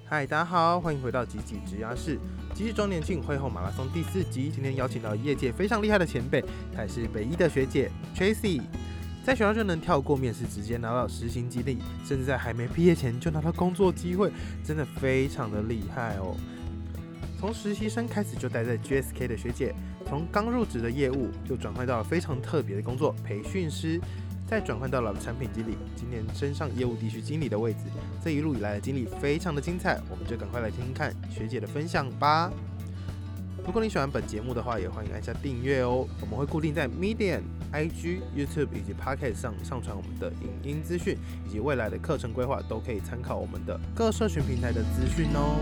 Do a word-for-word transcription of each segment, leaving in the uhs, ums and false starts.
嗨，大家好，欢迎回到吉吉职涯室。吉吉周年庆会后马拉松第四集，今天邀请到业界非常厉害的前辈，她也是北医的学姐 Tracy。在学校就能跳过面试，直接拿到实习经历，甚至在还没毕业前就拿到工作机会，真的非常的厉害哦。从实习生开始就待在 G S K 的学姐，从刚入职的业务就转换到了非常特别的工作——培训师。再转换到了产品经理，今年升上业务地区经理的位置，这一路以来的经历非常的精彩，我们就赶快来听听看学姐的分享吧。如果你喜欢本节目的话，也欢迎按下订阅哦。我们会固定在 Medium、I G、YouTube 以及 Podcast 上上传我们的影音资讯，以及未来的课程规划，都可以参考我们的各社群平台的资讯哦。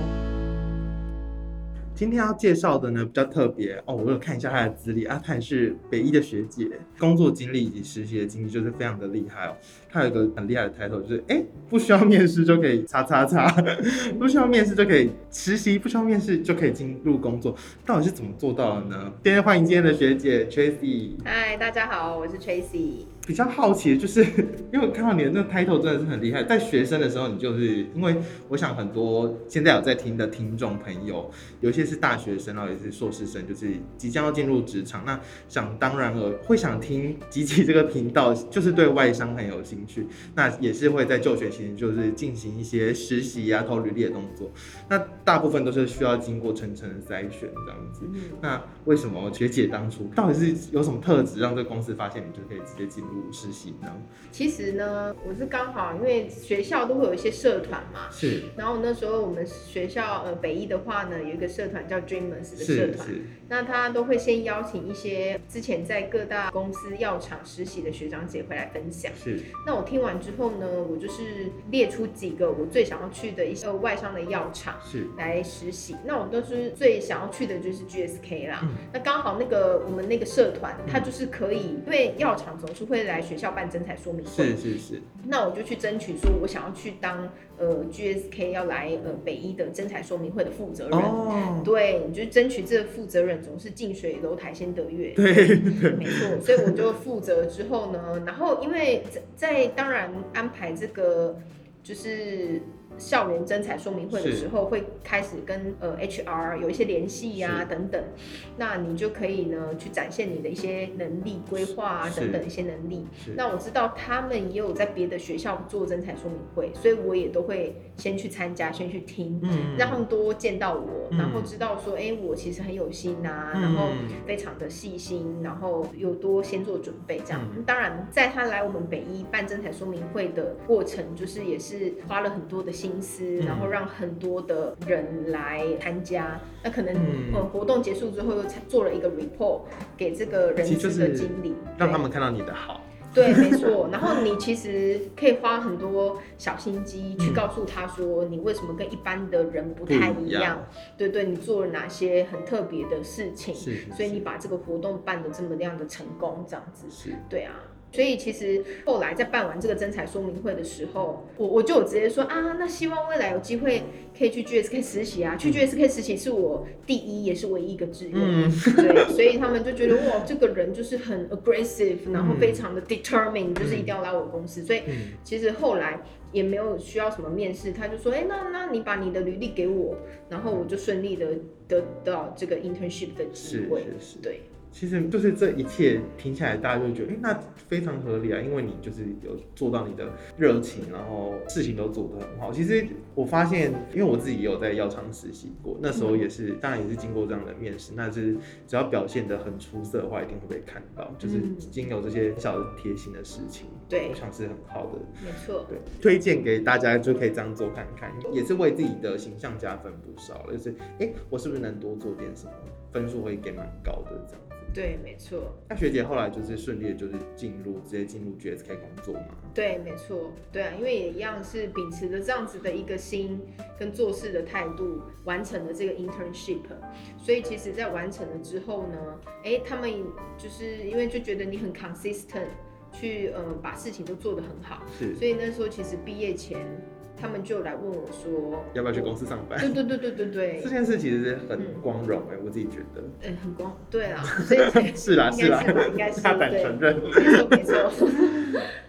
今天要介绍的呢比较特别哦，我有看一下她的资历啊，她也是北医的学姐，工作经历以及实习的经历就是非常的厉害哦。她有一个很厉害的 title， 就是哎，不需要面试就可以叉叉叉，不需要面试就可以实习，不需要面试就可以进入工作，到底是怎么做到的呢？今天欢迎今天的学姐 Tracy。 嗨，大家好，我是 Tracy。 比较好奇的就是，因为我看到你的那个 title 真的是很厉害，在学生的时候，你就是因为我想很多现在有在听的听众朋友，有一些是大学生，然后也是硕士生，就是即将要进入职场，那想当然了会想听吉吉这个频道，就是对外商很有兴趣，那也是会在就学期就是进行一些实习啊、投履历的动作，那大部分都是需要经过层层的筛选这样子。嗯、那为什么学姐当初到底是有什么特质让这个公司发现你就可以直接进入实习呢？ 其实呢，我是刚好因为学校都会有一些社团嘛， 是。 然后那时候我们学校呃北医的话呢，有一个社团叫 Dreamers 的社团，那他都会先邀请一些之前在各大公司药厂实习的学长姐回来分享。 是。 那我听完之后呢，我就是列出几个我最想要去的一些外商的药厂是来实习。那我都是最想要去的就是 G S K 啦。嗯、那刚好那个我们那个社团，它就是可以，因为药厂总是会来学校办征才说明会， 是是是。 那我就去争取说，我想要去当呃 G S K 要来呃北医的征才说明会的负责人。哦，对，你就争取这个负责人总是近水楼台先得月。 对对， 没错。所以我就负责之后呢，然后因为在在当然安排这个就是校园征才说明会的时候，会开始跟呃 H R 有一些联系啊等等，那你就可以呢去展现你的一些能力、规划啊等等一些能力。那我知道他们也有在别的学校做征才说明会，所以我也都会先去参加，先去听，嗯、让他们多见到我，嗯、然后知道说，哎、欸，我其实很有心啊，嗯、然后非常的细心，然后有多先做准备这样。嗯、当然，在他来我们北医办征才说明会的过程，就是也是花了很多的心思，然后让很多的人来参加。那可能、嗯呃、活动结束之后，又做了一个 report 给这个人资的经理， 让他们看到你的好。 对，没错。然后你其实可以花很多小心机去告诉他说，你为什么跟一般的人不太一样？样对对，你做了哪些很特别的事情？是是是，所以你把这个活动办得这么样的成功，这样子。是，对啊。所以其实后来在办完这个征才说明会的时候，我我就有直接说啊，那希望未来有机会可以去 G S K 实习啊，去 G S K 实习是我第一也是唯一一个志愿。嗯，对，所以他们就觉得哇，这个人就是很 aggressive， 然后非常的 determined，、嗯、就是一定要来我公司。所以其实后来也没有需要什么面试，他就说，哎、欸，那那你把你的履历给我，然后我就顺利的得到这个 internship 的机会。是是是，对。 其实就是这一切听起来，大家就觉得，哎、欸，那非常合理啊，因为你就是有做到你的热情，然后事情都做得很好。其实我发现，因为我自己也有在药厂实习过，那时候也是，当然也是经过这样的面试，那是只要表现得很出色的话，一定会被看到，就是经有这些小的贴心的事情，对，我想是很好的， 没错，对， 推荐给大家就可以这样做看看，也是为自己的形象加分不少，就是，哎、欸，我是不是能多做点什么，分数会给蛮高的这样。 对，没错。 那学姐后来就是顺利的，就是进入直接进入 G S K 工作嘛？ 对，没错。对啊，因为也一样是秉持着这样子的一个心跟做事的态度，完成了这个 internship。所以其实，在完成了之后呢，哎，他们就是因为就觉得你很 consistent， 去呃把事情都做得很好，是。所以那时候其实毕业前，他们就来问我说， 要不要去公司上班？ 对对对对对对， 这件事其实很光荣哎、欸，嗯、我自己觉得。 嗯、欸，很光，对啦，所以是啦是啦， 应该是， 大胆承认， 没错没错。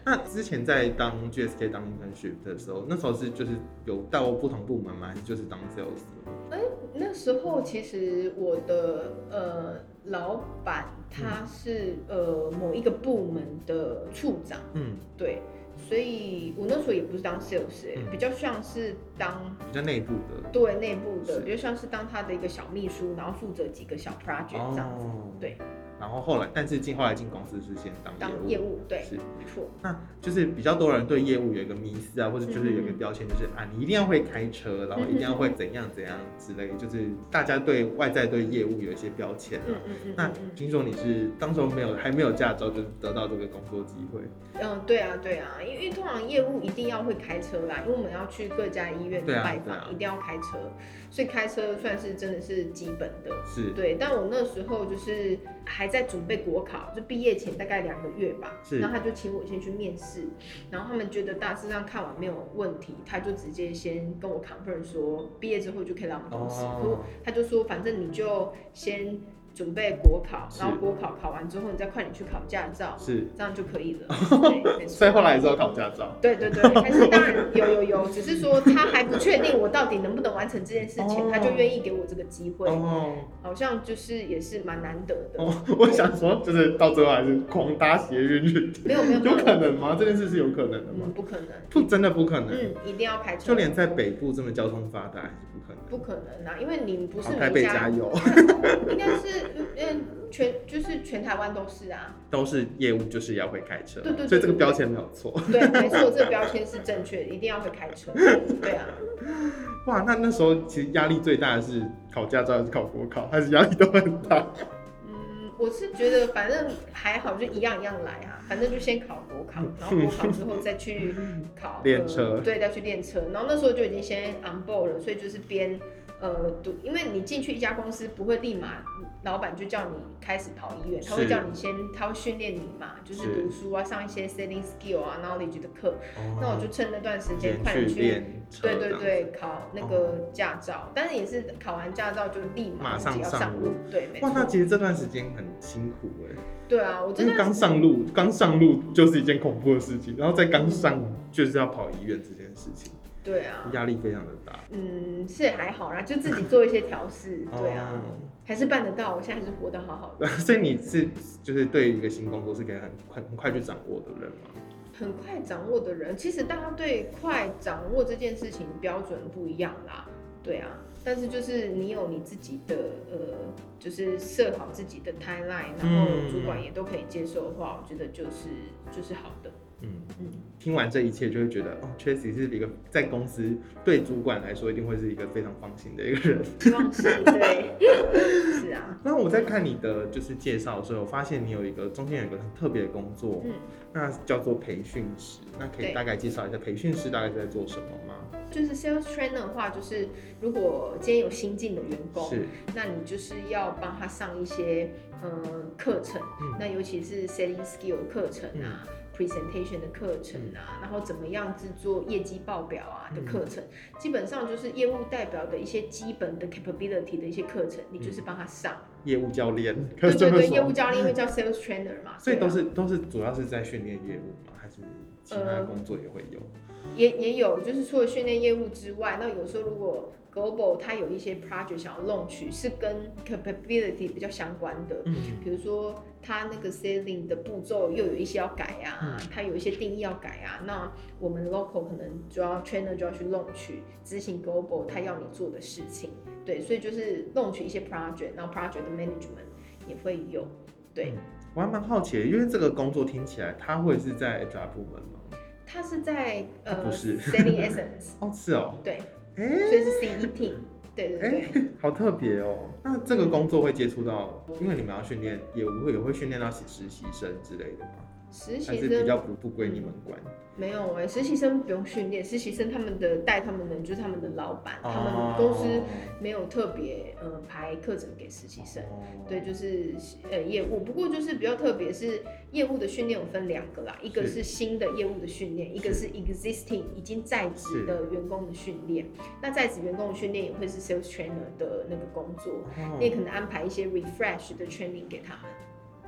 那之前在当 G S K 当 internship 的时候，那时候是就是有到不同部门吗？还是就是当 sales？ 哎、欸，那时候其实我的呃老板他是、嗯、呃某一个部门的处长，嗯，对。所以我那时候也不是当 sales，、欸嗯、比较像是当比较内部的， 对内部的，比较像是当他的一个小秘书，然后负责几个小 project 这样子，哦、对。 然后后来，但是进后来进公司是先当业务， 当业务对， 是没错。 那就是比较多人对业务有一个迷思啊，或者就是有一个标签，就是、嗯、啊，你一定要会开车，然后一定要会怎样怎样之类，就是大家对外在对业务有一些标签啊。嗯嗯嗯那听说你是当时候没有还没有驾照，就得到这个工作机会。 嗯，对啊对啊，因为通常业务一定要会开车啦，因为我们要去各家医院拜访、啊啊，一定要开车，所以开车算是真的是基本的。 是。 对，但我那时候就是还在准备国考，就毕业前大概两个月吧，然后他就请我先去面试，然后他们觉得大致上看完没有问题，他就直接先跟我 confirm 说毕业之后就可以来我们公司，哦、他就说反正你就先准备国考，然后国考考完之后你再快点去考驾照，是这样就可以了。对， 所以后来之后考驾照。 对对对，但是当然有有有，只是说他还不确定我到底能不能完成这件事情，哦、他就愿意给我这个机会，哦、好像就是也是蛮难得的。 哦，我想说就是到最后还是狂搭捷运， 没有没有， 有可能吗？这件事是有可能的吗？ 嗯，不可能， 不真的不可能。 嗯，一定要开车。 就连在北部这么交通发达，还是不可能。 不可能啊，因为你不是台北加油， 应该是嗯全就是全台湾都是啊， 都是业务就是要会开车， 对 对, 对, 对， 所以这个标签没有错。 对，没错，这个标签是正确的，一定要会开车。对啊。 哇，那那时候其实压力最大的是考驾照还是考国考，还是压力都很大？ 嗯，我是觉得反正还好，就一样一样来啊，反正就先考国考，然后国考之后再去考练车、呃， 对，再去练车。然后那时候就已经先 on board 了，所以就是边呃读，因为你进去一家公司不会立马。老板就叫你开始跑医院，他会叫你先，他会训练你嘛，就是读书啊，上一些 selling skill 啊 knowledge 的课、哦。那我就趁那段时间快点去，对对对，考那个驾照、哦。但是也是考完驾照就立马上要上路，对，没错。 哇，那其实这段时间很辛苦哎。 对啊，我真的刚上路，刚上路就是一件恐怖的事情，然后再刚上就是要跑医院这件事情。 对啊， 压力非常的大。 嗯，是还好啦，就自己做一些调试。对啊、哦，还是办得到。我现在还是活得好好的。 所以你是就是对于一个新工作是可以很很很快去掌握的人吗？ 很快掌握的人，其实大家对快掌握这件事情标准不一样啦。对啊，但是就是你有你自己的呃，就是设好自己的 timeline， 然后主管也都可以接受的话，我觉得就是就是好的。 嗯嗯，听完这一切就会觉得，哦 ，Tracy 是一个在公司对主管来说一定会是一个非常放心的一个人。 放心，对，是啊。 那我在看你的就是介绍的时候，我发现你有一个中间有一个很特别的工作，嗯，那叫做培训师。那可以大概介绍一下培训师大概是在做什么吗？ 就是 sales trainer 的话，就是如果今天有新进的员工，是，那你就是要帮他上一些呃课程、嗯，那尤其是 selling skill 的课程啊。嗯presentation 的课程啊，然后怎么样制作业绩报表啊的课程、嗯，基本上就是业务代表的一些基本的 capability 的一些课程，你就是帮他上。业务教练， 对对对，业务教练因为叫 sales trainer 嘛， 所以都是、啊、都是主要是在训练业务吗？还是其他的工作也会有？ 呃、也也有，就是除了训练业务之外，那有时候如果Global 它有一些 project 想要launch是跟 capability 比较相关的，嗯，比如说它那个 selling 的步骤又有一些要改啊，嗯、它有一些定义要改啊，那我们 local 可能就要 trainer 就要去 launch 执行 Global 它要你做的事情，对，所以就是 launch 一些 project， 然后 project 的 management 也会有，对。嗯、 我还蛮好奇的，因为这个工作听起来它会是在 H R 部门吗？ 它是在呃不是 selling essence 哦，是哦， 对。欸、所以是 C E team， 对对对、 欸，好特别哦。那这个工作会接触到，因为你们要训练，也会也会训练到实习生之类的吗？ 实习生还是比较不不归你们管。 没有哎、欸，实习生不用训练，实习生他们的带他们的就是他们的老板，哦、他们公司没有特别呃排课程给实习生，哦、对，就是呃业务。不过就是比较特别是业务的训练有分两个啦，一个是新的业务的训练，一个是 existing 已经在职的员工的训练。那在职员工的训练也会是 sales trainer 的那个工作，你、哦、也可能安排一些 refresh 的 training 给他们。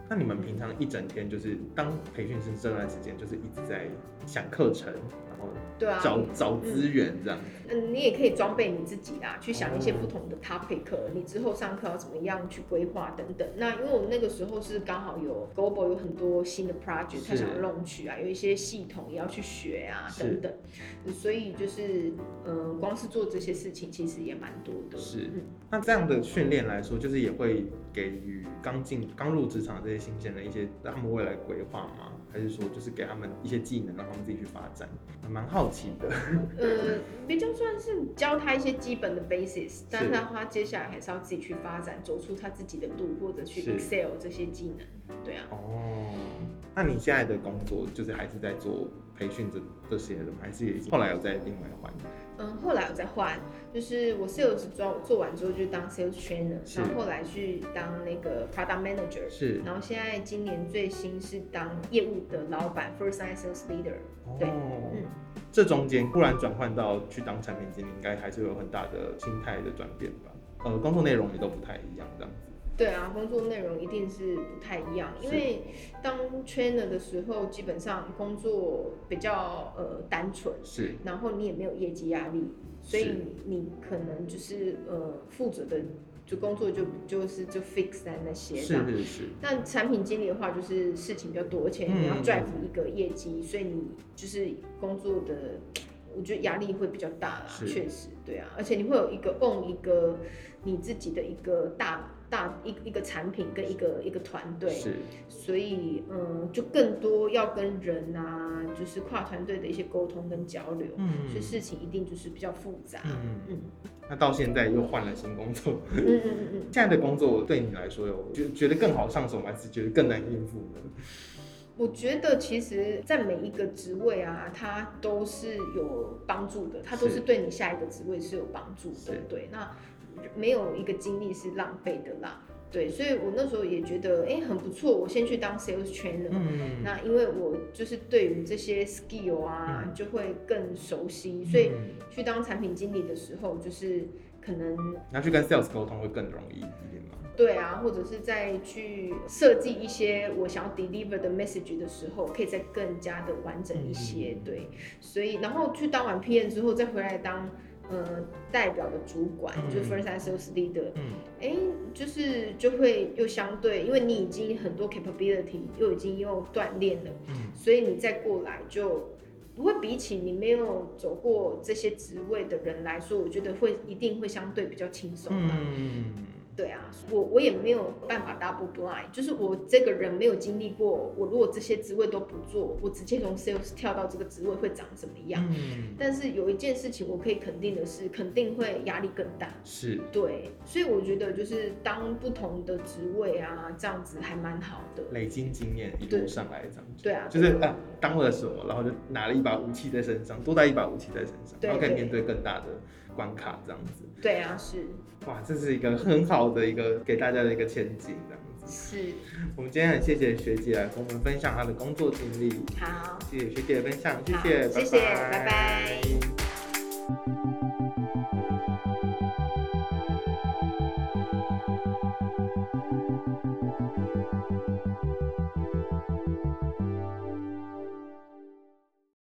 那你们平常一整天就是当培训师这段时间，就是一直在想课程，然后对啊， 找找资源这样。 嗯，你也可以装备你自己啦，去想一些不同的 topic，、哦、你之后上课要怎么样去规划等等。那因为我那个时候是刚好有 Global 有很多新的 project， 他想要弄取啊，有一些系统也要去学啊等等，所以就是呃，光是做这些事情其实也蛮多的。 是， 嗯、 那这样的训练来说，就是也会给予刚进刚入职场这些新鲜人一些他们未来规划吗？还是说就是给他们一些技能，让他们自己去发展？蛮好奇的。 呃，比较算是教他一些基本的 basis， 但是他接下来还是要自己去发展，走出他自己的路，或者去 excel 这些技能。对啊。 哦，那你现在的工作就是还是在做培训这这些的吗？还是也已经后来有在另外换？ 嗯，后来有在换，就是我 sales 做做完之后就当 sales trainer， 然后后来去当那个 product manager， 是，然后现在今年最新是当业务的老板 first line sales leader。对， 哦，嗯，这中间忽然转换到去当产品经理，应该还是有很大的心态的转变吧？呃，工作内容也都不太一样，这样子。 对啊，工作内容一定是不太一样，因为当 trainer 的时候，基本上工作比较呃单纯，是，然后你也没有业绩压力，所以你可能就是呃负责的就工作就就是就 fix 在那些，是是是。但产品经理的话，就是事情比较多，而且你要 drive 一个业绩，嗯、所以你就是工作的。我觉得压力会比较大啦，确实，对啊，而且你会有一个 own 一个你自己的一个大大一一个产品跟一个一个团队，是，所以嗯，就更多要跟人啊，就是跨团队的一些沟通跟交流，嗯，所以事情一定就是比较复杂，嗯嗯。 那到现在又换了新工作，嗯嗯嗯嗯，现在的工作对你来说有觉觉得更好上手，还是觉得更难应付呢？ 我觉得其实，在每一个职位啊，它都是有帮助的，它都是对你下一个职位是有帮助的。对，那没有一个经历是浪费的啦。对，所以我那时候也觉得，哎、欸，很不错。我先去当 sales trainer，嗯，那因为我就是对于这些 skill 啊，嗯、就会更熟悉，所以去当产品经理的时候，就是可能那去跟 sales 沟通会更容易一点吗？ 对啊，或者是在去设计一些我想要 deliver 的 message 的时候，可以再更加的完整一些。嗯、对，所以然后去当完 P M 之后，再回来当呃代表的主管，嗯、就是 first line sales leader。嗯，哎，就是就会又相对，因为你已经很多 capability 又已经又锻炼了，嗯，所以你再过来就。不会比起你没有走过这些职位的人来说，我觉得会一定会相对比较轻松啦。嗯，对啊，我我也没有办法 double blind， 就是我这个人没有经历过，我如果这些职位都不做，我直接从 sales 跳到这个职位会长什么样？嗯，但是有一件事情我可以肯定的是，肯定会压力更大。是，对，所以我觉得就是当不同的职位啊，这样子还蛮好的， 累积经验一路上来这样子。 对啊， 就是啊，当了什么，然后就拿了一把武器在身上，多带一把武器在身上，然后可以面对更大的关卡这样子。 对啊，是。 哇，这是一个很好的一个给大家的一个前景这样子。 是。 我们今天很谢谢学姐来跟我们分享她的工作经历。 好， 谢谢学姐的分享，谢谢， 谢谢，拜拜。